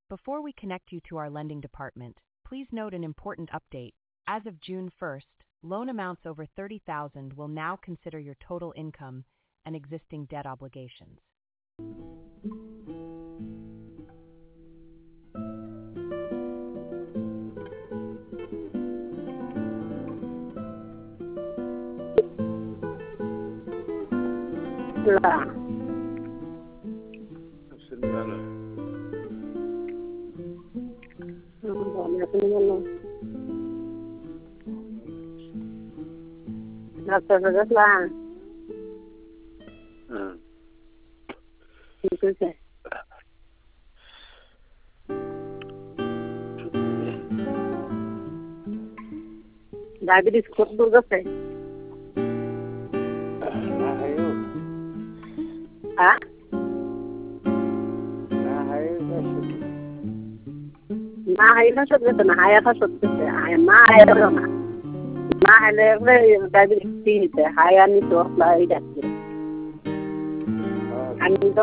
Before we connect you to our lending department, please note an important update. As of June 1st, loan amounts over $30,000 will now consider your total income and existing debt obligations. rất là diabetes kut gase ha na hay na sab na haya ka sab ay ma ay na ma hay diabetes haya ni to la ida ani